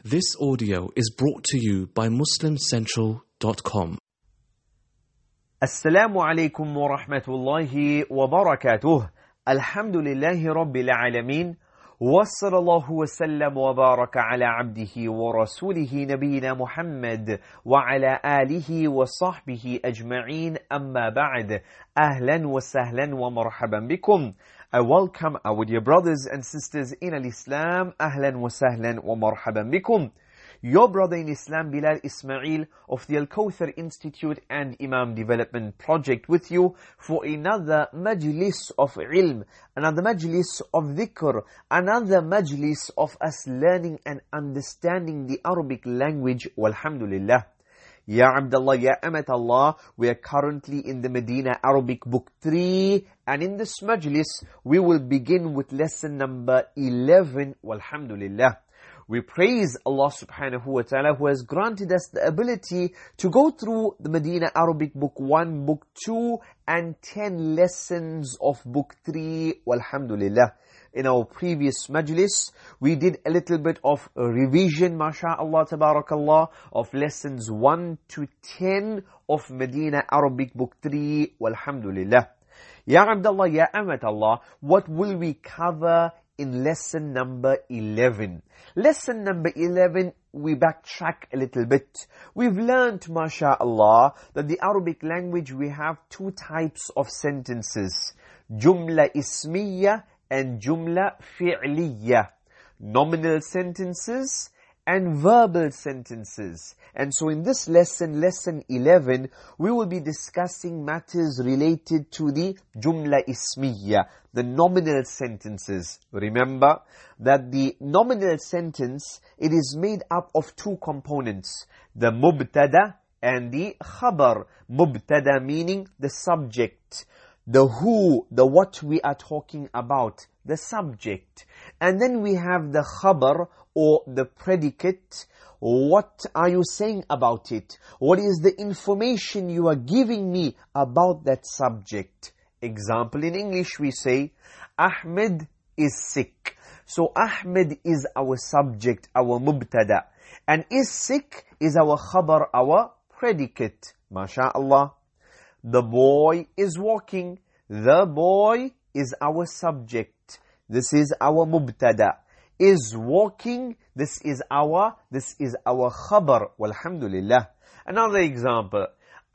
This audio is brought to you by MuslimCentral.com. Assalamu alaikum wa rahmatullahi wa barakatuh. Alhamdulillahi rabbil alameen. Wa sallallahu wa sallam wa baraka ala abdihi wa rasulihi nabiyyina Muhammad wa ala alihi wa sahbihi ajma'een, amma ba'd. Ahlan wa sahlan wa marhaban bikum. I welcome our dear brothers and sisters in al-Islam. Ahlan wa sahlan wa marhaban bikum. Your brother in Islam, Bilal Ismail of the Al-Kawthar Institute and Imam Development Project with you for another majlis of ilm, another majlis of dhikr, another majlis of us learning and understanding the Arabic language. Walhamdulillah. Ya Abdullah, Ya Amat Allah, we are currently in the Medina Arabic Book 3, and in this majlis we will begin with lesson number 11. Walhamdulillah. We praise Allah subhanahu wa ta'ala who has granted us the ability to go through the Medina Arabic Book 1, Book 2 and 10 lessons of Book 3. Walhamdulillah. In our previous majlis, we did a little bit of a revision, masha'Allah, tabarakallah, of lessons 1 to 10 of Medina Arabic Book 3. Walhamdulillah. Ya Abdullah, Ya Amat Allah, what will we cover in lesson number 11? Lesson number 11, we backtrack a little bit. We've learned, masha'Allah, that the Arabic language, we have two types of sentences. Jumla ismiya and Jumla fi'liya. Nominal sentences and verbal sentences. And so in this lesson, lesson 11, we will be discussing matters related to the Jumla Ismiya, the nominal sentences. Remember that the nominal sentence, it is made up of two components, the Mubtada and the Khabar. Mubtada meaning the subject, the who, the what we are talking about, the subject. And then we have the Khabar, or the predicate. What are you saying about it? What is the information you are giving me about that subject? Example, in English we say, Ahmed is sick. So Ahmed is our subject, our mubtada. And is sick is our khabar, our predicate. MashaAllah. The boy is walking. The boy is our subject. This is our mubtada. Is walking, this is our khabar. Walhamdulillah. Another example.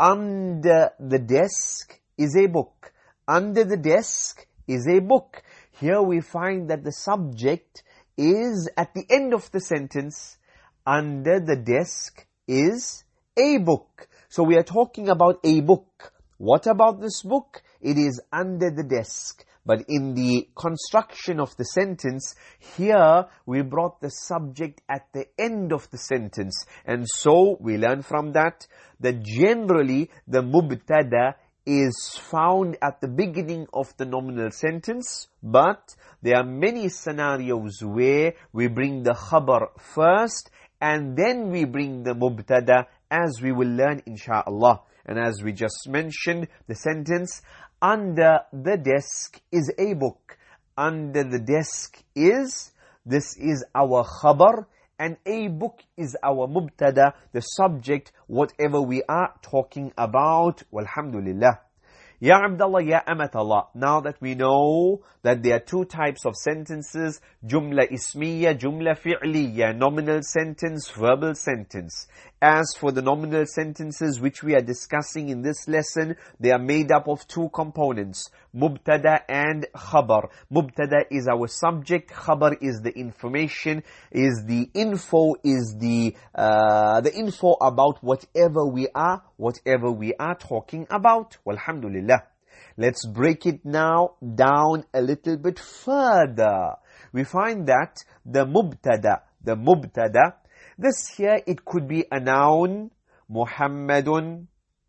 Under the desk is a book. Under the desk is a book. Here we find that the subject is at the end of the sentence. Under the desk is a book. So we are talking about a book. What about this book? It is under the desk. But in the construction of the sentence, here we brought the subject at the end of the sentence. And so we learn from that generally the mubtada is found at the beginning of the nominal sentence. But there are many scenarios where we bring the khabar first and then we bring the mubtada, as we will learn insha'Allah. And as we just mentioned, the sentence, under the desk is a book. Under the desk is, this is our khabar, and a book is our mubtada, the subject, whatever we are talking about. Walhamdulillah. Ya Abdullah, Ya Amat Allah. Now that we know that there are two types of sentences, Jumla Ismiya, Jumla Fi'liya, nominal sentence, verbal sentence. As for the nominal sentences which we are discussing in this lesson, they are made up of two components, Mubtada and Khabar. Mubtada is our subject, Khabar is the information, is the info, is the info about whatever we are talking about. Walhamdulillah. Let's break it now down a little bit further. We find that the mubtada, this here, it could be a noun, Muhammadun,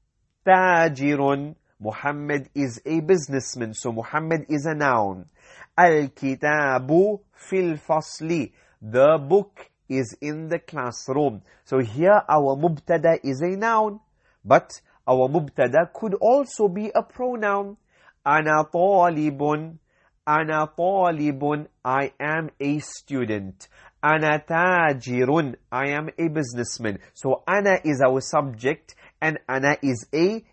tajirun. Muhammad is a businessman, so Muhammad is a noun. Al-kitabu fil fasli. The book is in the classroom. So here our mubtada is a noun, but our mubtada could also be a pronoun. Ana talibun. Ana talibun. I am a student. Ana tajirun. I am a businessman. So ana is our subject and ana is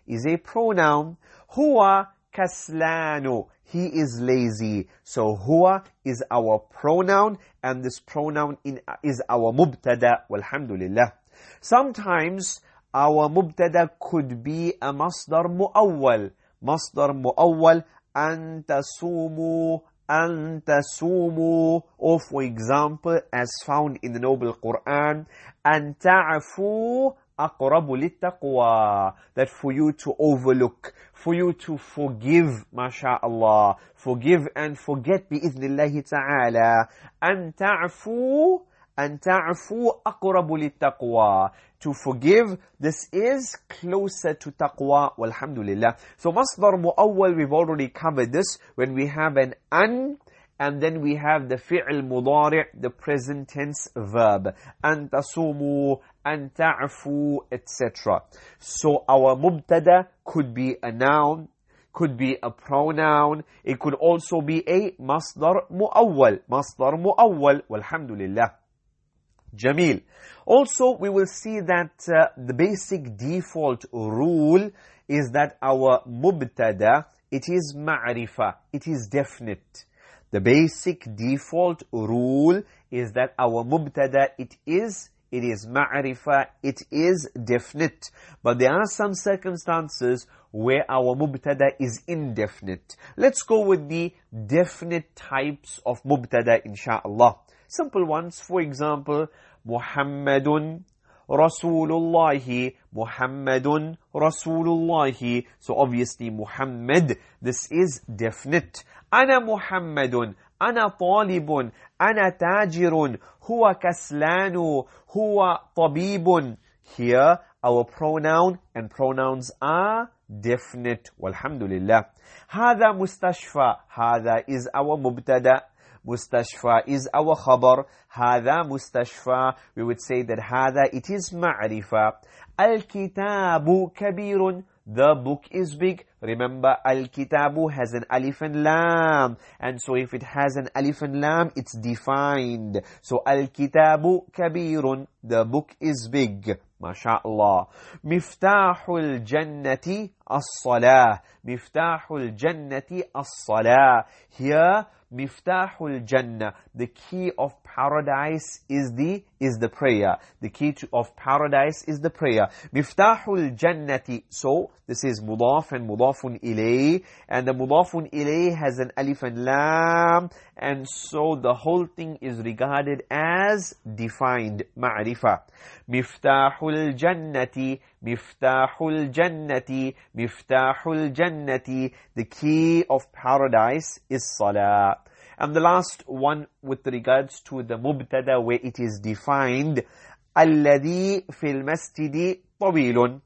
a pronoun. Huwa kaslanu. He is lazy. So huwa is our pronoun and this pronoun is our mubtada. Walhamdulillah. Sometimes our mubtada could be a masdar mu'awwal. Masdar mu'awwal. An tasumu. An tasumu. Or for example, as found in the Noble Quran, an ta'afu aqrabu littaqwa. That for you to overlook, for you to forgive, masha'Allah. Forgive and forget bi'idhnillahi ta'ala. An ta'afu. أن تعفو أقرب للتقوى. To forgive, this is closer to taqwa. Walhamdulillah. So masdar mu'awwal, we've already covered this. When we have an and then we have the fi'l mudari', the present tense verb. أن تصوموا, أن تعفو, etc. So our mubtada could be a noun, could be a pronoun. It could also be a masdar mu'awwal. Masdar mu'awwal. Walhamdulillah. Jameel. Also, we will see that the basic default rule is that our mubtada, it is ma'rifah, it is definite. The basic default rule is that our mubtada, it is ma'rifah, it is definite. But there are some circumstances where our mubtada is indefinite. Let's go with the definite types of mubtada, insha'Allah. Simple ones, for example, Muhammadun Rasulullahi, Muhammadun Rasulullahi. So obviously Muhammad, this is definite. Ana Muhammadun, Ana talibun, Ana tajirun, Huwa kaslanu, Huwa tabibun. Here our pronoun and pronouns are definite. Walhamdulillah. Hada mustashfa. Hada is our mubtada. Mustashfa is our khabar. Hada mustashfa. We would say that hada, it is ma'rifah. Al-kitabu kabirun. The book is big. Remember, al-kitabu has an alif and lam. And so if it has an alif and lam, it's defined. So al-kitabu kabirun. The book is big. MashaAllah. Miftahul jannati as-salah. Miftahul jannati as-salah. Here, Miftahul Jannah, the key of paradise is the prayer. The key of paradise is the prayer. Miftahul Jannati. So this is mudaf and mudafun ilayh, and the mudafun ilayh has an alif and lam, and so the whole thing is regarded as defined, ma'rifah. Miftahul Jannati, Miftahul Jannati, Miftahul Jannati. The key of paradise is salah. And the last one with regards to the mubtada where it is defined, alladhi fil masjidi tawilun.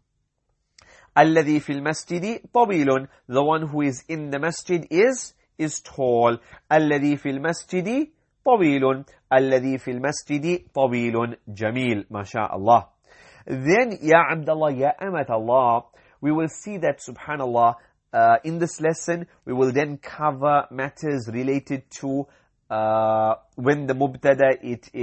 Alladhi fil masjidi tawilun. The one who is in the masjid is tall. Alladhi fil masjidi tawilun. Alladhi fil masjidi tawilun. Jameel. MashaAllah. Then, Ya Abdullah, Ya Amatallah, we will see that, subhanallah, in this lesson, we will then cover matters related to when the mubtada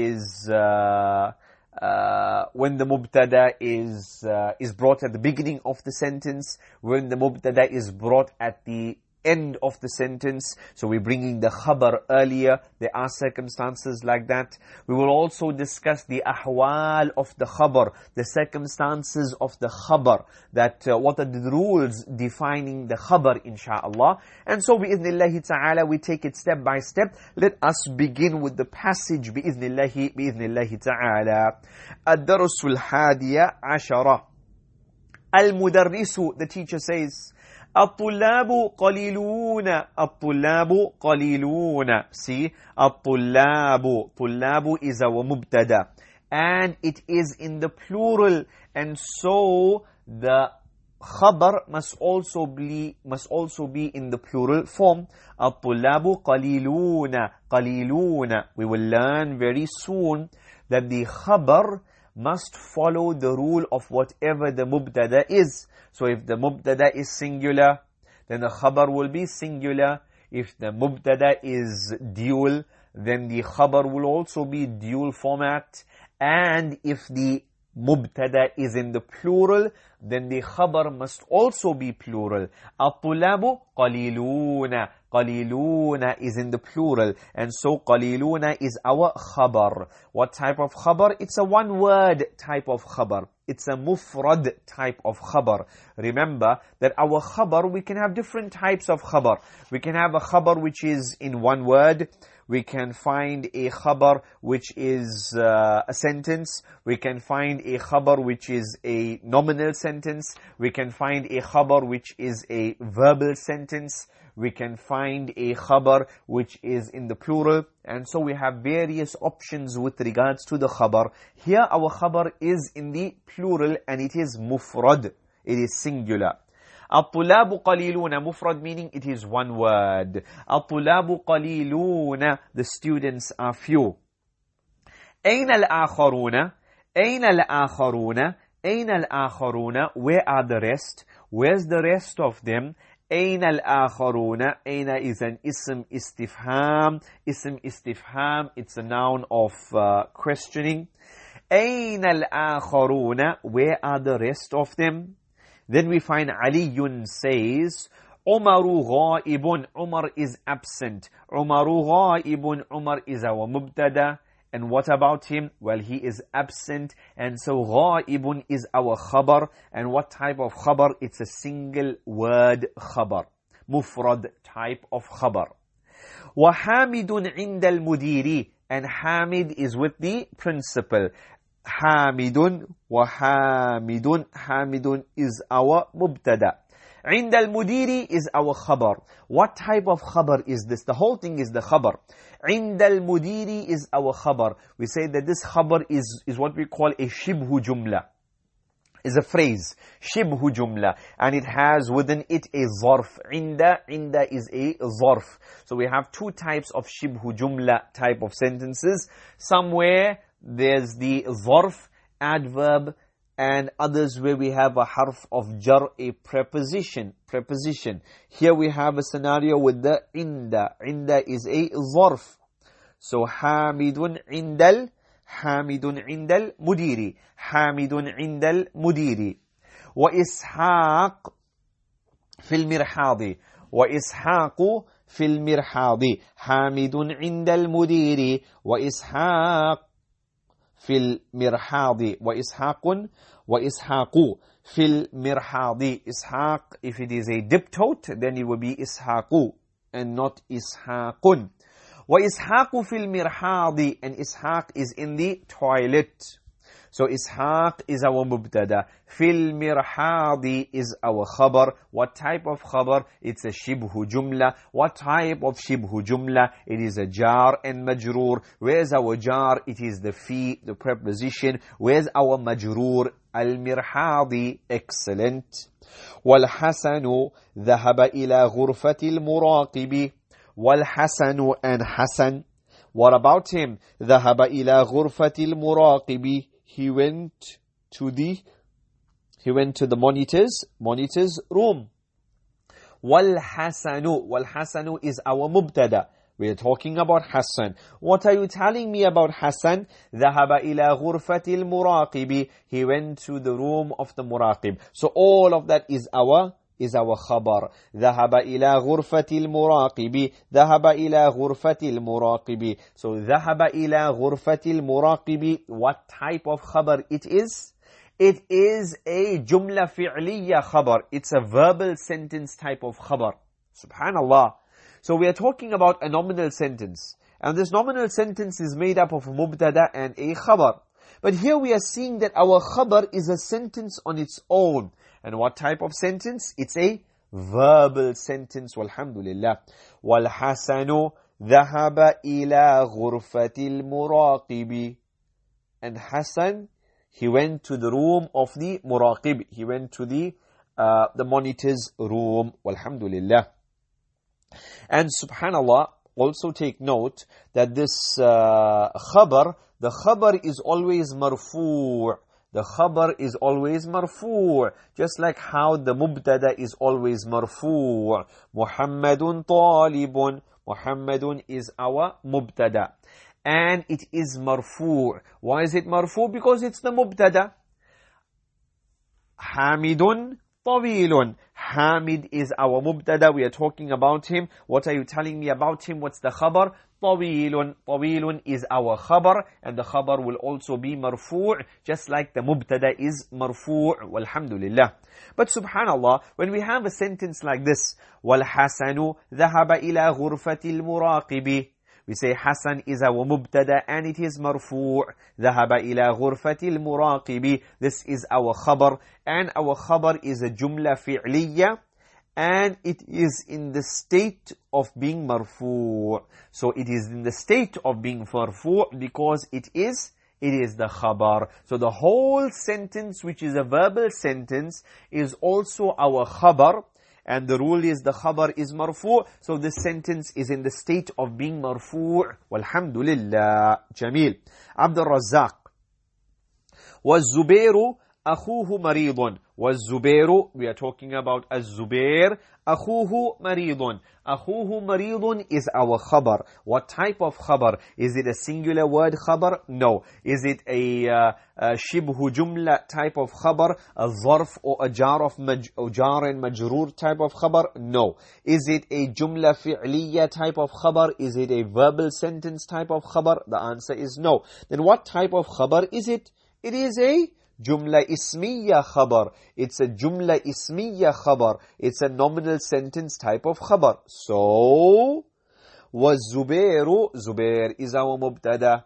is brought at the beginning of the sentence, when the mubtada is brought at the end of the sentence. So we're bringing the khabar earlier. There are circumstances like that. We will also discuss the ahwal of the khabar, the circumstances of the khabar, that what are the rules defining the khabar, insha'Allah. And so bi'idhnillahi ta'ala, we take it step by step. Let us begin with the passage bi'idhnillahi ta'ala. Ad-darusul hadiya ashara. Al-mudarrisu, the teacher says, الطلاب قليلون. الطلاب قليلون. See, الطلاب. طلاب is our mubtada. And it is in the plural. And so the khabar must also be in the plural form. الطلاب قليلون. قليلون. We will learn very soon that the khabar must follow the rule of whatever the mubtada is. So if the mubtada is singular, then the khabar will be singular. If the mubtada is dual, then the khabar will also be dual format. And if the mubtada is in the plural, then the khabar must also be plural. At-tulabu qaliluna. Qaliluna is in the plural, and so qaliluna is our khabar. What type of khabar? It's a one-word type of khabar. It's a mufrad type of khabar. Remember that our khabar, we can have different types of khabar. We can have a khabar which is in one word. We can find a khabar which is a sentence. We can find a khabar which is a nominal sentence. We can find a khabar which is a verbal sentence. We can find a khabar which is in the plural. And so we have various options with regards to the khabar. Here our khabar is in the plural and it is mufrad. It is singular. At-tulabu qaliluna, mufrad meaning it is one word. At-tulabu qaliluna, the students are few. Ayna al-akharuna? Ayna al-akharuna? Ayna al-akharuna? Where are the rest? Where's the rest of them? Ayna al-akharuna? Ayna is an ism istifham. Ism istifham, it's a noun of questioning. Ayna al-akharuna? Where are the rest of them? Then we find Aliyun says, Umaru ghaibun. Umar is absent. Umaru ghaibun. Umar is our mubtada. And what about him? Well, he is absent. And so ghaibun is our khabar. And what type of khabar? It's a single word khabar. Mufrad type of khabar. Wa hamidun inda al-mudiri. And Hamid is with the principal. Hamidun wa hamidun. Hamidun is our mubtada. عند المدير is our khabar. What type of khabar is this? The whole thing is the khabar. عند المدير is our khabar. We say that this khabar is what we call a shibhu jumla. Is a phrase. Shibhu jumla. And it has within it a zarf. Inda is a zarf. So we have two types of shibhu jumla type of sentences. Somewhere there's the zarf, adverb, and others where we have a harf of jar, a preposition. Here we have a scenario with the inda. Inda is a zarf. So hamidun indal mudiri. Hamidun indal mudiri. Wa ishaq fil mirhadi. Wa ishaqu fil mirhadi. Hamidun indal mudiri. Wa ishaq fil mirhadi. Wa ishaqu fil mirhadi. Ishaq, if it is a diptote, then it will be ishaqu and not ishaqun. Wa ishaqu fil mirhadi. And ishaq is in the toilet. So ishaq is our mubtada. Fil mirhadi is our khabar. What type of khabar? It's a shibhu jumla. What type of shibhu jumla? It is a jar and majroor. Where's our jar? It is the fi, the preposition. Where's our majroor? Al-mirhadi. Excellent. Wal-hasanu dhahaba ila ghurfati al-muraqibi. Wal-hasanu, and Hasan. What about him? Dhahaba ila ghurfati al-muraqibi. He went to the monitor's room. Wal-hasanu is our mubtada. We are talking about Hassan. What are you telling me about Hassan? ذهب إلى غرفة المراقب. He went to the room of the muraqib. So all of that is our khabar. ذهب إلى غرفة المراقب. ذهب إلى غرفة المراقب. So ذهب إلى غرفة المراقب. What type of khabar it is? It is a jumla fi'liya khabar. It's a verbal sentence type of khabar. Subhanallah. So we are talking about a nominal sentence. And this nominal sentence is made up of a mubtada and a khabar. But here we are seeing that our khabar is a sentence on its own. And what type of sentence? It's a verbal sentence. Walhamdulillah. وَالْحَسَنُ ذَهَبَ إِلَى غُرْفَةِ الْمُرَاقِبِ. And Hassan, he went to the room of the muraqib. He went to the monitor's room. Walhamdulillah. And subhanallah, also take note that this khabar, the khabar is always marfu'. The khabar is always marfu'. Just like how the mubtada is always marfu'. Muhammadun talibun. Muhammadun is our mubtada. And it is marfu'. Why is it marfu'? Because it's the mubtada. Hamidun Tawilun. Hamid is our mubtada. We are talking about him. What are you telling me about him? What's the khabar? Tawilun. Tawilun is our khabar. And the khabar will also be marfu', just like the mubtada is marfu'. Walhamdulillah. But subhanallah, when we have a sentence like this, وَالْحَسَنُ ذَهَبَ إِلَى غُرْفَةِ الْمُرَاقِبِ, we say Hasan is our mubtada and it is marfu'. ذهب إلى غرفة المراقب. This is our khabar, and our khabar is a jumla fi'liya, and it is in the state of being marfu'. So it is in the state of being marfu' because it is the khabar. So the whole sentence, which is a verbal sentence, is also our khabar. And the rule is the khabar is marfu'. So this sentence is in the state of being marfu'. Walhamdulillah. Jamil. Abdul Razzaq. وَالزُّبَيْرُ أَخُوهُ مَرِيضٌ. وَالزُّبَيْرُ, we are talking about Az-Zubair. أَخُوهُ مَرِيضٌ. أَخُوهُ مَرِيضٌ is our khabar. What type of khabar? Is it a singular word khabar? No. Is it a shibhu jumla type of khabar? A zarf or a jar and majroor type of khabar? No. Is it a jumla fi'liya type of khabar? Is it a verbal sentence type of khabar? The answer is no. Then what type of khabar is it? It is a Jumla ismiya khabar. It's a jumla ismiya khabar. It's a nominal sentence type of khabar. So, وَالزُّبَيْرُ, Zubair is our mubtada.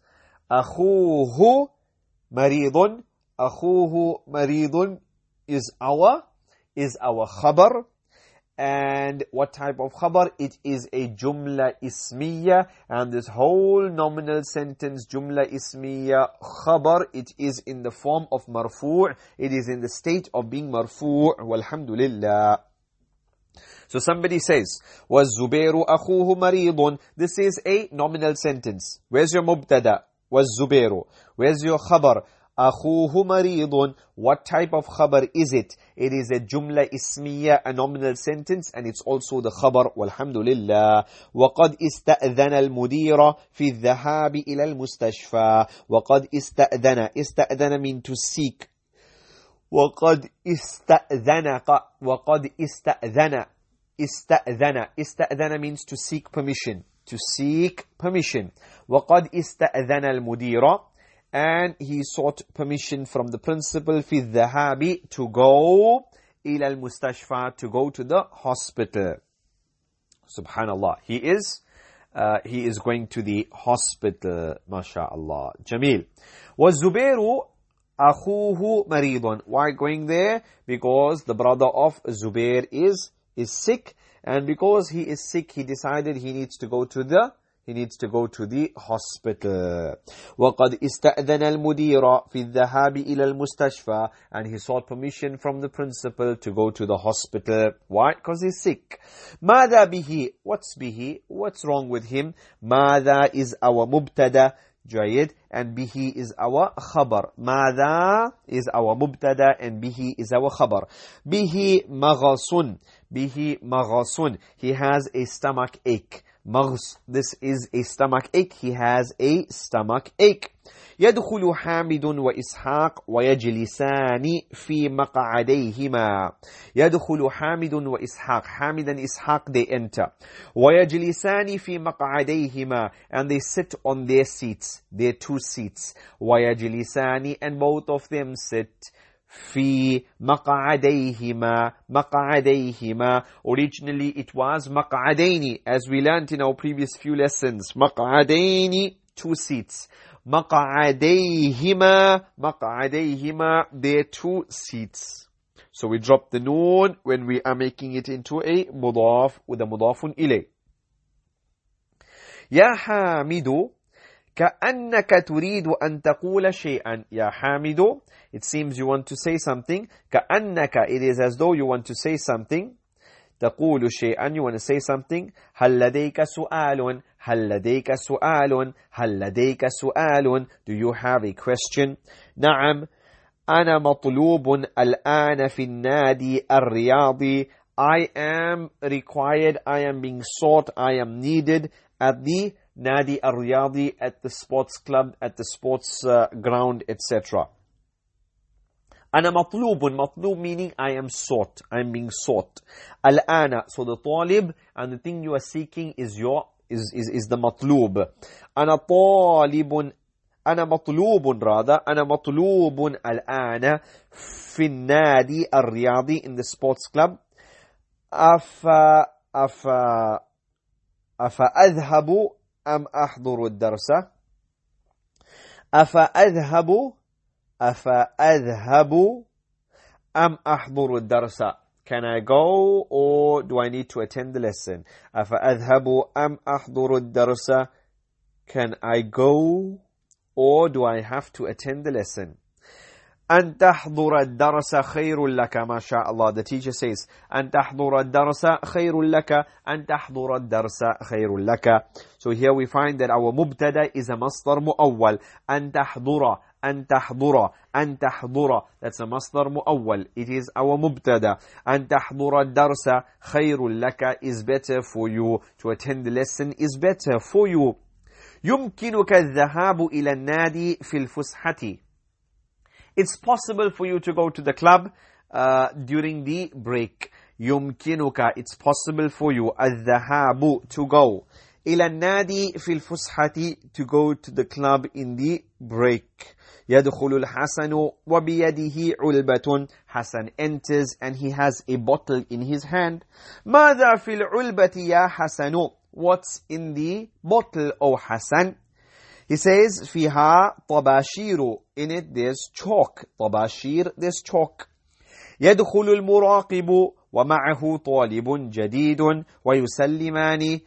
أَخُوهُ مَرِيضٌ. أَخُوهُ مَرِيضٌ is our khabar. And what type of khabar? It is a jumla ismiya, and this whole nominal sentence, jumla ismiya khabar, it is in the form of marfu'. It is in the state of being marfu'. Walhamdulillah. So somebody says, وَالزُّبَيْرُ أَخُوهُ مَرِيضٌ. This is a nominal sentence. Where's your mubtada? وَالزُّبَيْرُ. Where's your khabar? أَخُوهُ مَرِيضٌ. What type of khabar is it? It is a jumla ismiya, a nominal sentence, and it's also the khabar. Walhamdulillah. وَقَدْ إِسْتَأْذَنَ الْمُدِيرَ فِي الذَّهَابِ إِلَى الْمُسْتَشْفَى. وَقَدْ إِسْتَأْذَنَ. إِسْتَأْذَنَ mean to seek. وَقَدْ إِسْتَأْذَنَ. وَقَدْ إِسْتَأْذَنَ. إِسْتَأْذَنَ. إِسْتَأْذَنَ means to seek permission. To seek permission. وَقَدْ إِسْتَأْذَنَ الْمُدِيرَ. And he sought permission from the principal في الذهاب, to go إلى المستشفى, to go to the hospital. Subhanallah. He is going to the hospital. MashaAllah. Jamil. وَالزُّبَيْرُ أَخُوهُ مَرِيضٌ. Why going there? Because the brother of Zubair is sick, and because he is sick, he decided he needs to go to the hospital. وَقَدْ إِسْتَأْذَنَ الْمُدِيرَ فِي الذَّهَابِ إِلَى الْمُسْتَشْفَى. And he sought permission from the principal to go to the hospital. Why? Because he's sick. مَاذَا بِهِ. What's bihi? What's wrong with him? مَاذَا is our mubtada. Jayid. And bihi is our khabar. مَاذَا is our mubtada, and bihi is our khabar. Bihi maghasun. Bihi maghasun. He has a stomach ache. Maghs, this is a stomach ache. He has a stomach ache. يدخل حامد وإسحاق ويجلسان في مقعديهما. يدخل حامد وإسحاق. Hamid and Ishaq, they enter. ويجلسان في مقعديهما. And they sit on their seats, their two seats. ويجلسان, and both of them sit. في مقعديهما. مقعديهما. Originally it was مقعدين, as we learned in our previous few lessons. مقعدين, two seats. مقعديهما. مقعديهما, their two seats. So we drop the noon when we are making it into a mudaf with a mudafun ilay. يا حامد كأنك تريد أن تقول شيئا. يا حامد, it seems you want to say something. كأنك, it is as though you want to say something. تقول شيئا, you want to say something. هل لديك سؤال. هل لديك سؤال. هل لديك سؤال. Do you have a question? نعم. أنا مطلوب الآن في النادي الرياضي I am required, I am being sought, I am needed at the Nadi Ar-Riyadi, at the sports club, at the sports ground, etc. أنا مطلوب, مطلوب meaning I am sought, I am being sought. الآن, so the طالب and the thing you are seeking is the مطلوب. أنا طالب, أنا مطلوب rather, أنا مطلوب الآن في النادي الرياضي, in the sports club. أفأذهب أم أحضر الدرس؟ أفأذهب أم أحضر الدرس? Can I go or do I need to attend the lesson? أفأذهب أم أحضر الدرس? Can I go or do I have to attend the lesson? أن تحضر الدرس خير لك. ما شاء الله. The teacher says أن تحضر الدرس خير لك. أن تحضر الدرس خير لك. So here we find that our مبتدا is a مصدر مؤول. أن تحضر, أن تحضر, أن تحضر. That's a مصدر مؤول. It is our مبتدا. أن تحضر الدرس خير لك is better for you. To attend the lesson is better for you. يمكنك الذهاب إلى النادي في الفسحة. It's possible for you to go to the club during the break. يمكنك, it's possible for you. الذهاب, to go. إلى النادي في الفسحة, to go to the club in the break. يدخل الحسن وبيده علبة. Hassan enters and he has a bottle in his hand. ماذا في العلبة يا حسن? What's in the bottle, O Hassan? He says, فيها طباشير. In it there's chalk. طباشير, there's chalk. يدخل المراقب ومعه طالب جديد ويسلمان.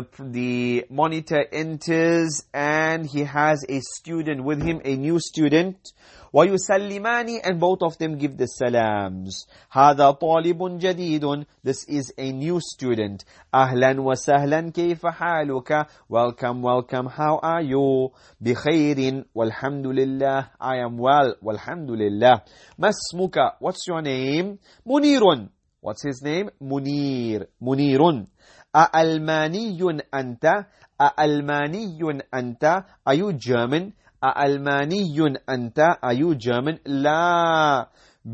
The monitor enters and he has a student with him, a new student. ويسلمان, and both of them give the salams. هذا طالب جديد. This is a new student. أهلا وسهلا, كيف حالك? Welcome, welcome, how are you? بخير والحمد لله. I am well, والحمد لله. ما اسمك? What's your name? منير. What's his name? منير. منير. أألماني أنت؟ أألماني أنت؟ Are you German? أألماني أنت؟ Are you German? لا.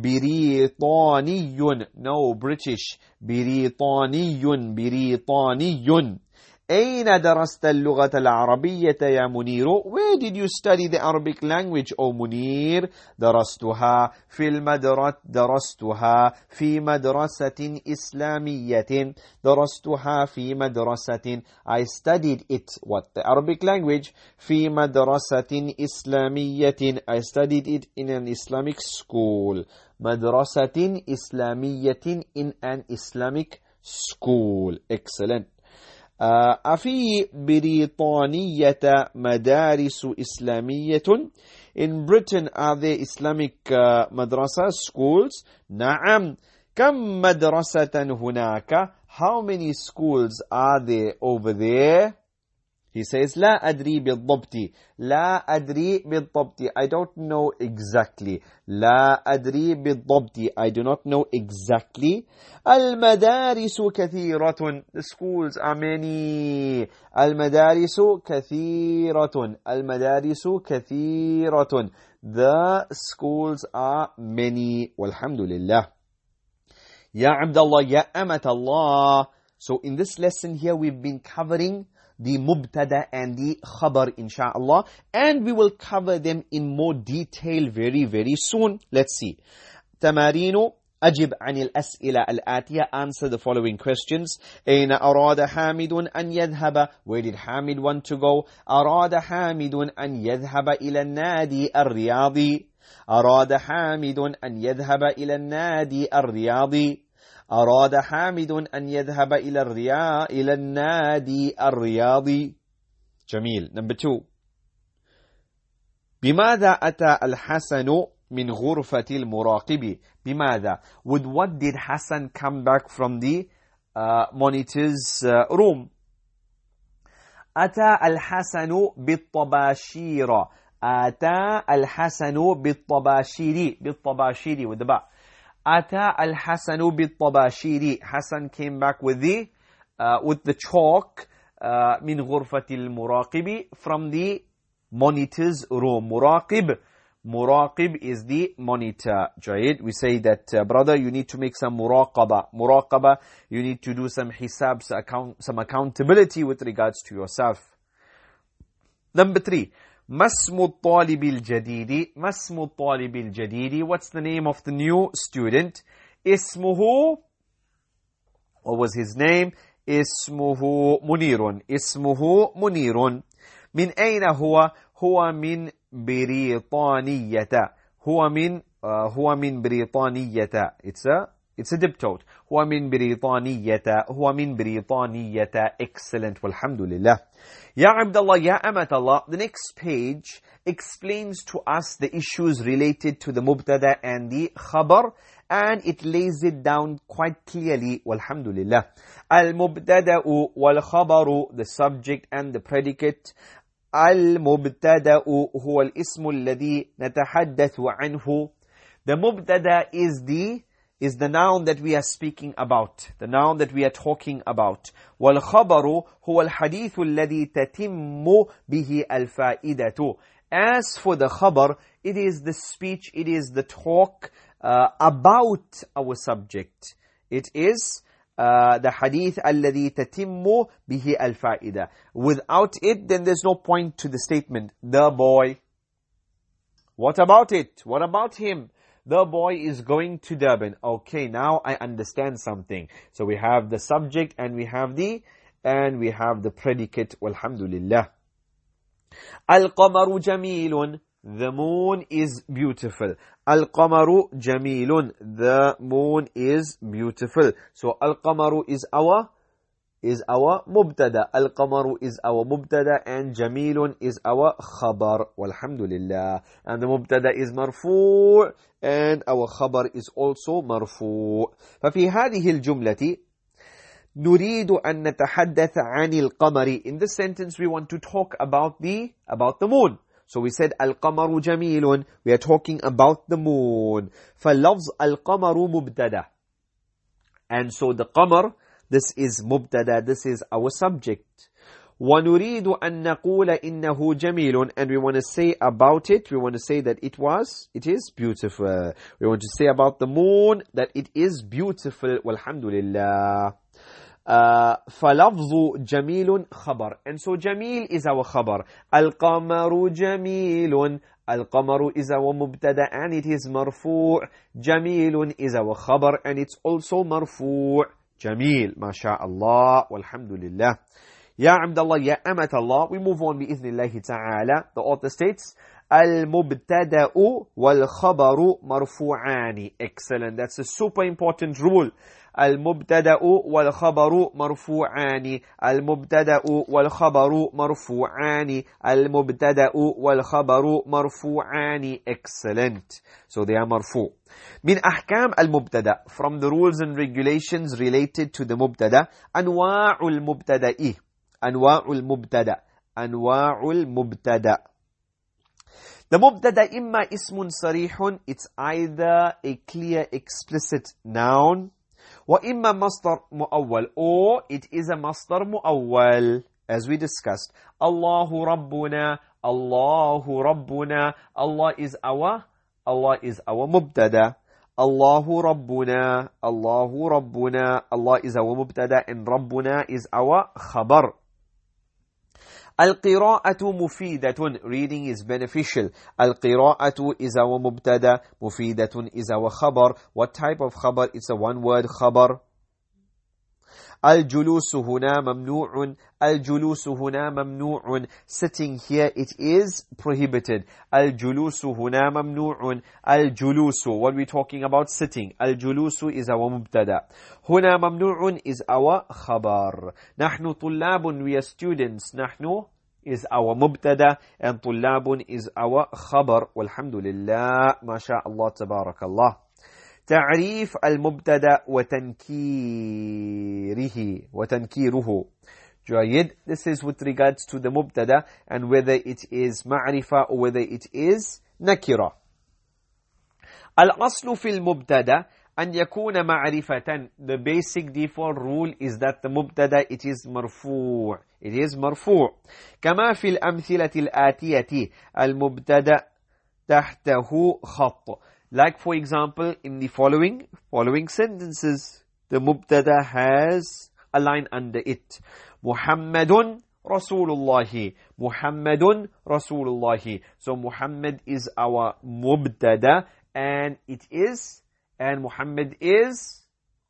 بريطاني. No, British. بريطاني. بريطاني. أين درست اللغة العربية يا منير? Where did you study the Arabic language, O منير? درستها في مدرسة إسلامية. درستها في مدرسة. I studied it. What? The Arabic language. في مدرسة إسلامية. I studied it in an Islamic school. مدرسة إسلامية, in an Islamic school. Excellent. أفي بريطانية مدارس إسلامية? In Britain are there Islamic madrasa schools? نعم. كم مدرسة هناك? How many schools are there over there? He says لا أدري بالضبط. لا أدري بالضبط. I don't know exactly. لا أدري بالضبط. I do not know exactly. المدارس كثيرة. The schools are many. المدارس كثيرة. المدارس كثيرة. The schools are many. والحمد لله. يا عبد الله, يا أمة الله. So in this lesson here we've been covering the mubtada and the khabar, inshallah, and we will cover them in more detail very, very soon. Let's see. تمارين. أجب عن الأسئلة الآتية. Answer the following questions. أين أراد حامد أن يذهب? Where did Hamid want to go? أراد حامد أن يذهب إلى النادي الرياضي. أراد حامد أن يذهب إلى النادي الرياضي. أراد حامد أن يذهب إلى النادي الرياضي. جميل. Number 2. بماذا أتى الحسن من غرفة المراقب? بماذا? With what did Hassan come back from the monitor's room? أتى الحسن بالطباشير. أتى الحسن بالطباشير. بالطباشير with the ba. Ata al-Hasanu bit-tabashiri. Hasan came back with the chalk min ghurfatil muraqibi, from the monitor's room. Muraqib is the monitor. Jayid, we say that, brother, you need to make some muraqaba. You need to do some hisab, some accountability with regards to yourself. Number 3. Masmu talibil jadidi. Masmu talibil jadidi. What's the name of the new student? Ismuhu. What was his name? Ismuhu Munirun. Ismuhu Munirun. Min ayna huwa? Huwa min Britanniyata. Huwa min Britanniyata. It's a diptote. Huwa min Britanniyata. Huwa min Britanniyata. Excellent. Walhamdulillah. Ya Abdullah, Ya Amatallah. The next page explains to us the issues related to the mubtada and the khabar, and it lays it down quite clearly. Walhamdulillah. Al-mubtada'u wal-khabaru, the subject and the predicate. Al-mubtada'u huwa al-ismu alladhi natahaddathu anhu. The mubtada is the noun that we are speaking about, the noun that we are talking about. وَالْخَبَرُ هُوَ الْحَدِيثُ الَّذِي تَتِمُّ بِهِ الْفَائِدَةُ. As for the khabar, it is the speech, it is the talk about our subject. It is the hadith الَّذِي تَتِمُّ بِهِ الْفَائِدَةُ. Without it, then there's no point to the statement. The boy. What about it? What about him? The boy is going to Durban. Okay, now I understand something. So we have the subject and we have the predicate. Walhamdulillah. Al-qamaru jamilun. The moon is beautiful. Al-qamaru jamilun. The moon is beautiful. So al-qamaru is our mubtada. Al-qamaru is our mubtada and jamilun is our khabar. Walhamdulillah. And the mubtada is marfu' and our khabar is also marfu'. ففي هذه الجملة نريد أن نتحدث عن القمر. In this sentence we want to talk about the moon. So we said al-qamaru jamilun. We are talking about the moon. فَلَفْظ الْقَمَرُ مُبْتَدَى. And so the qamar, this is mubtada, this is our subject. وَنُرِيدُ أَن نَقُولَ إِنَّهُ جَمِيلٌ. And we want to say about it, we want to say that it is beautiful. We want to say about the moon that it is beautiful. Walhamdulillah. فَلَفْظُ جَمِيلٌ خَبَرٌ. And so Jamil is our khabar. Al-qamaru jamilun. Al-qamaru is our mubtada and it is marfu'. Jamilun is our khabar and it's also marfu'. Jamil, masha'Allah, walhamdulillah. Ya Abdullah, Ya Amatallah. We move on bi'ithnillahi ta'ala. The author states, Al-mubtada'u wal-khabaru marfu'ani. Excellent. That's a super important rule. Al-mubtada'u wal-khabaru marfu'ani. Al-mubtada'u wal-khabaru marfu'ani. Al-mubtada'u wal-khabaru marfu'ani. Excellent. So they are marfu'. Min ahkam al-mubtada. From the rules and regulations related to the mubtada. Anwa'ul mubtada'i. Anwa'ul mubtada. Anwa'ul mubtada. The mubtada imma ismun sarihun. It's either a clear, explicit noun. Wa imma masdar mu'awwal. Or it is a masdar mu'awwal. As we discussed. Allahu Rabbuna. Allahu Rabbuna. Allah is our mubtada. Allahu Rabbuna. Allahu Rabbuna. Allah is our mubtada and Rabbuna is our khabar. Al-qira'atu mufidatun. Reading is beneficial. Al-qira'atu is our mubtada. Mufidatun is our khabar. What type of khabar? It's a one-word khabar. Al-julusu huna mamnu'un. Al-julusu huna mamnu'un. Sitting here, it is prohibited. Al-julusu huna mamnu'un. Al-julusu. What are we talking about? Sitting. Al-julusu is our mubtada. Huna mamnu'un is our khabar. Nahnu tullabun. We are students. Nahnu is our mubtada and tullabun is our khabar. Walhamdulillah. MashaAllah. Tabarakallah. تعريف المبتدا وتنكيره. جيد. This is with regards to the mubtada and whether it is ma'rifa or whether it is nakira. الأصل في المبتدا أن يكون معرفة. The basic default rule is that the مبتدا it is مرفوع. It is مرفوع. كما في الأمثلة الآتية المبتدا تحته خط. Like for example in the following sentences, the mubtada has a line under it. Muhammadun Rasulullah. Muhammadun Rasulullah. So Muhammad is our mubtada, and Muhammad is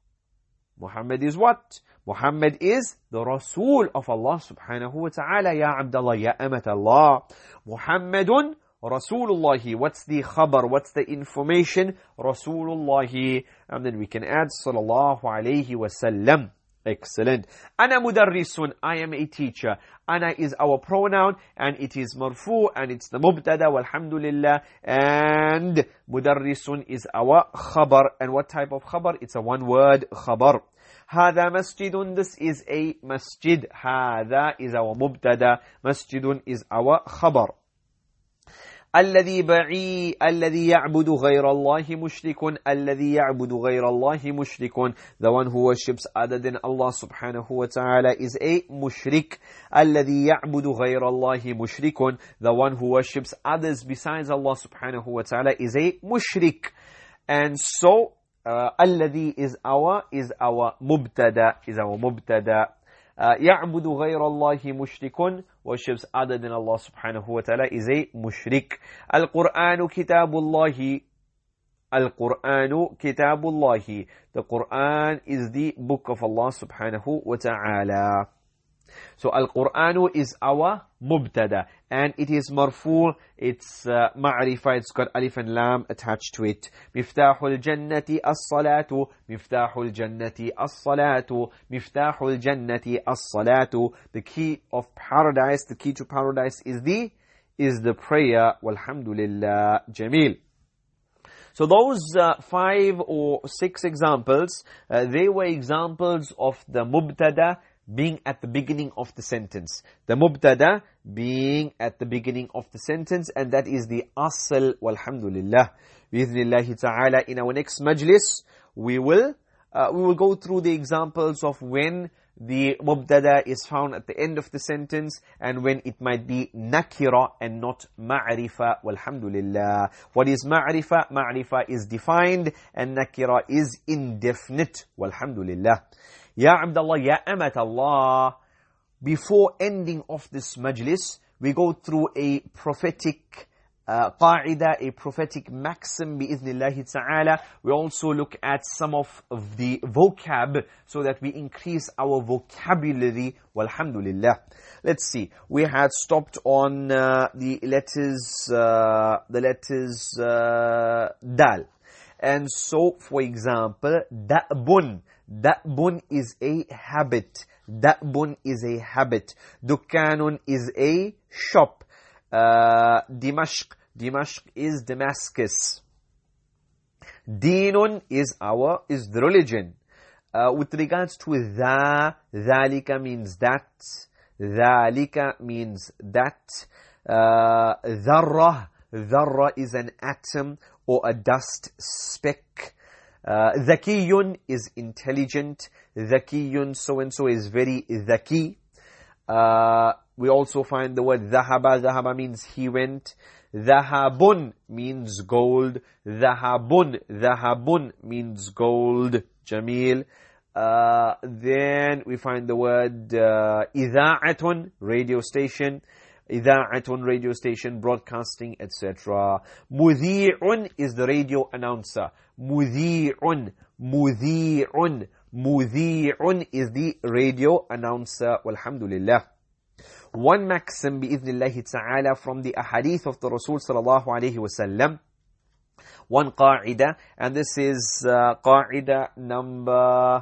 what? Muhammad is the Rasul of Allah subhanahu wa ta'ala. Ya Abdullah, ya Amat Allah. Muhammadun Rasulullah. What's the khabar? What's the information? Rasulullah. And then we can add sallallahu alayhi wa sallam. Excellent. Ana mudarrisun. I am a teacher. Ana is our pronoun, and it is marfu, and it's the mubtada, walhamdulillah. And mudarrisun is our khabar. And what type of khabar? It's a one-word khabar. هذا مسجد. This is a masjid. هذا is our mubtada. Masjidun is our khabar. الذي يعبد غير الله مشرك. الذي يعبد غير الله مشرك. The one who worships other than Allah subhanahu wa ta'ala is a mushrik. الذي يعبد غير الله مشرك. The one who worships others besides Allah subhanahu wa ta'ala is a mushrik. And so الذي is our mubtada. يعبد غير الله مشرك. Worships other than Allah subhanahu wa ta'ala is a mushrik. القرآن كتاب الله. القرآن كتاب الله. The Quran is the book of Allah subhanahu wa ta'ala. So Al-Qur'anu is our mubtada, and it is marfu', it's ma'rifa, it's got alif and lam attached to it. Miftahul jannati as-salatu. Miftahul jannati as-salatu. Miftahul jannati as-salatu. The key of paradise, the key to paradise is the prayer. Walhamdulillah. Jameel. So those 5 or 6 examples, they were examples of the mubtada being at the beginning of the sentence. The mubtada being at the beginning of the sentence, and that is the asl. Walhamdulillah. Bi'idhnillahi ta'ala, in our next majlis, we will go through the examples of when the mubtada is found at the end of the sentence, and when it might be nakira and not ma'rifa. Walhamdulillah. What is ma'rifa? Ma'rifa is defined, and nakira is indefinite. Walhamdulillah. Ya Abdullah, ya Amat Allah. Before ending of this majlis, we go through a prophetic qa'ida, a prophetic maxim bi'idhnillahi ta'ala. We also look at some of the vocab so that we increase our vocabulary. Walhamdulillah. Let's see. We had stopped on the letters dal. And so, for example, da'bun. Da'bun is a habit. Da'bun is a habit. Dukkanun is a shop. Dimashq. Dimashq is Damascus. Deenun is the religion. With regards to dhalika means that. Dhalika means that. Dharra is an atom or a dust speck. Dhakiyun is intelligent. Dhakiyun, so-and-so is very dhaki. We also find the word dhahaba. Dhahaba means he went. Dhahabun means gold. Dhahabun means gold. Jameel. Then we find the word idha'atun, radio station. Idha'atun, radio station, broadcasting, etc. Mudhi'un is the radio announcer. Mudhi'un is the radio announcer. Walhamdulillah. One maxim bi'idhnillahi ta'ala from the ahadith of the Rasul sallallahu alayhi wasallam. One qa'ida, and this is qa'ida number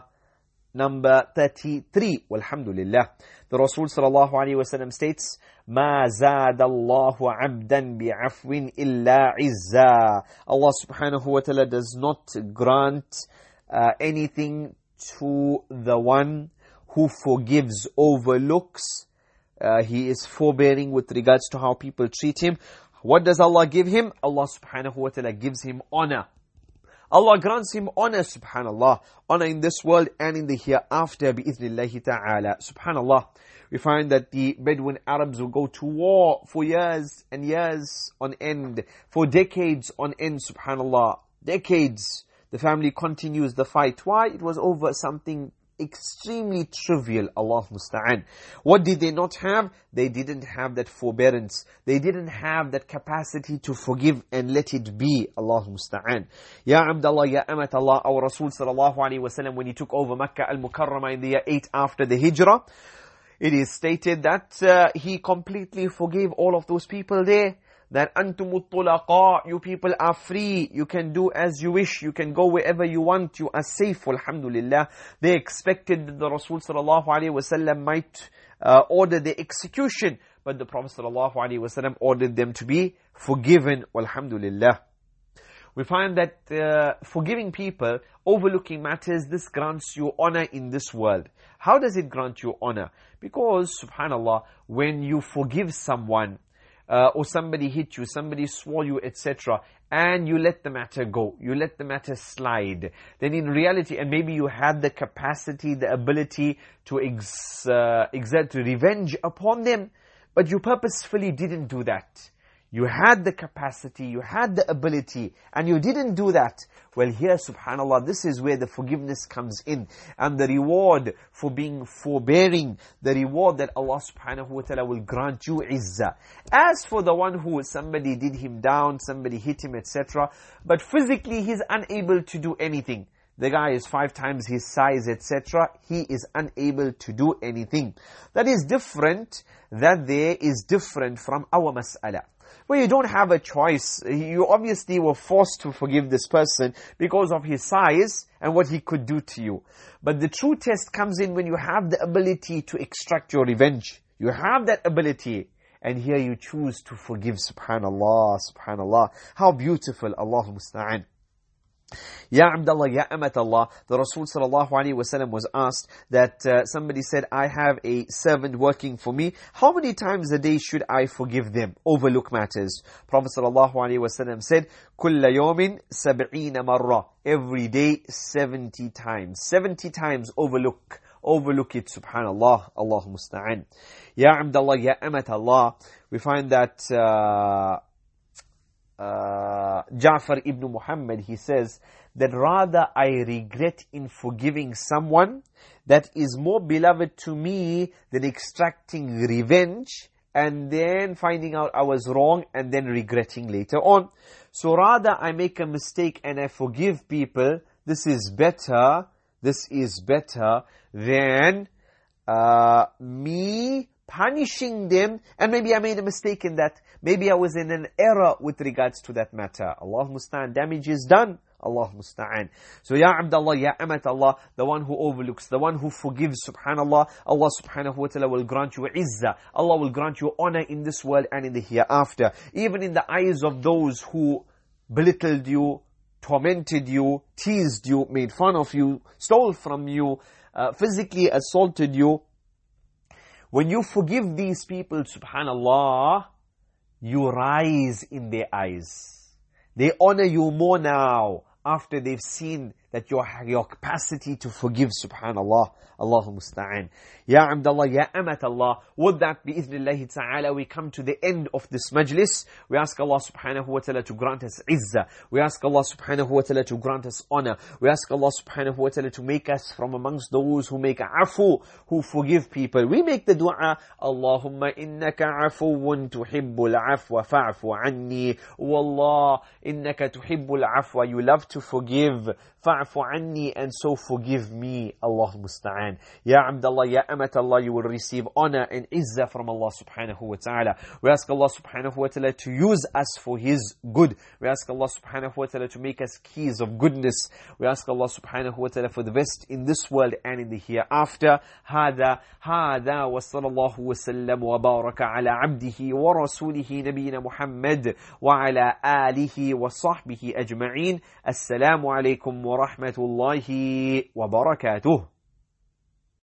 33. Walhamdulillah. The Rasul sallallahu alayhi wasallam states, ما زاد الله عبدا بعفو إلا عزا. Allah subhanahu wa ta'ala does not grant anything to the one who forgives, overlooks. He is forbearing with regards to how people treat him. What does Allah give him? Allah subhanahu wa ta'ala gives him honor. Allah grants him honor, subhanallah. Honor in this world and in the hereafter, bi'ithnillahi ta'ala. Subhanallah. We find that the Bedouin Arabs will go to war for years and years on end, for decades on end, subhanallah. Decades. The family continues the fight. Why? It was over something extremely trivial, Allah musta'an. What did they not have? They didn't have that forbearance. They didn't have that capacity to forgive and let it be, Allah musta'an. Ya Abdullah, Ya Amat Allah, our Rasul sallallahu alayhi wa sallam, when he took over Makkah al-Mukarramah in the year 8 after the Hijrah, it is stated that he completely forgave all of those people there. That antumut tulaqa, you people are free, you can do as you wish, you can go wherever you want, you are safe, alhamdulillah. They expected that the Rasul sallallahu alaihi wasallam might order the execution, but the Prophet sallallahu alaihi wasallam ordered them to be forgiven, alhamdulillah. We find that forgiving people, overlooking matters, this grants you honor in this world. How does it grant you honor? Because, subhanallah, when you forgive someone, or somebody hit you, somebody swore you, etc., and you let the matter go, you let the matter slide, then in reality, and maybe you had the capacity, the ability to exert revenge upon them, but you purposefully didn't do that. You had the capacity, you had the ability, and you didn't do that. Well, here, subhanallah, this is where the forgiveness comes in. And the reward for being forbearing, the reward that Allah subhanahu wa ta'ala will grant you izzah. As for the one who somebody did him down, somebody hit him, etc., but physically he's unable to do anything. The guy is 5 times his size, etc. He is unable to do anything. That is different, that there is different from our mas'ala. Where you don't have a choice. You obviously were forced to forgive this person because of his size and what he could do to you. But the true test comes in when you have the ability to extract your revenge. You have that ability. And here you choose to forgive. Subhanallah, subhanallah. How beautiful, Allahu musta'an. Ya Abdullah, Ya Amat Allah, the Rasul sallallahu alaihi wasallam was asked that somebody said, I have a servant working for me. How many times a day should I forgive them? Overlook matters. Prophet sallallahu alaihi wasallam said, كُلَّ يَوْمٍ 70 مرة. Every day 70 times. 70 times overlook it, subhanallah, Allahu musta'an. Ya Abdullah, Ya Amat Allah, we find that Ja'far ibn Muhammad, he says that rather I regret in forgiving someone that is more beloved to me than extracting revenge and then finding out I was wrong and then regretting later on. So rather I make a mistake and I forgive people. This is better than me punishing them, and maybe I made a mistake in that. Maybe I was in an error with regards to that matter. Allah musta'an, damage is done. Allah musta'an. So Ya Abdullah, Ya Amat Allah, the one who overlooks, the one who forgives, subhanallah, Allah subhanahu wa ta'ala will grant you izzah. Allah will grant you honor in this world and in the hereafter. Even in the eyes of those who belittled you, tormented you, teased you, made fun of you, stole from you, physically assaulted you. When you forgive these people, subhanallah, you rise in their eyes. They honor you more now after they've seen that your capacity to forgive, subhanallah, Allahu musta'an. Ya Abdullah, Ya Amat Allah, would that bi'ithnillahi ta'ala we come to the end of this majlis. We ask Allah subhanahu wa ta'ala to grant us izzah. We ask Allah subhanahu wa ta'ala to grant us honor. We ask Allah subhanahu wa ta'ala to make us from amongst those who make afu, who forgive people. We make the dua, Allahumma innaka afuun tuhibbul afwa fa'fu anni. Wallah, innaka tuhibbul afwa, you love to forgive. Fa'fu anni, and so forgive me, Allah musta'an. Ya Abdullah, Ya Amat Allah, you will receive honor and izzah from Allah subhanahu wa ta'ala. We ask Allah subhanahu wa ta'ala to use us for His good. We ask Allah subhanahu wa ta'ala to make us keys of goodness. We ask Allah subhanahu wa ta'ala for the best in this world and in the hereafter. هذا وصلى الله وسلم وبارك على عبده ورسوله نبينا محمد وعلى آله وصحبه أجمعين. السلام عليكم ورحمة الله وبركاته.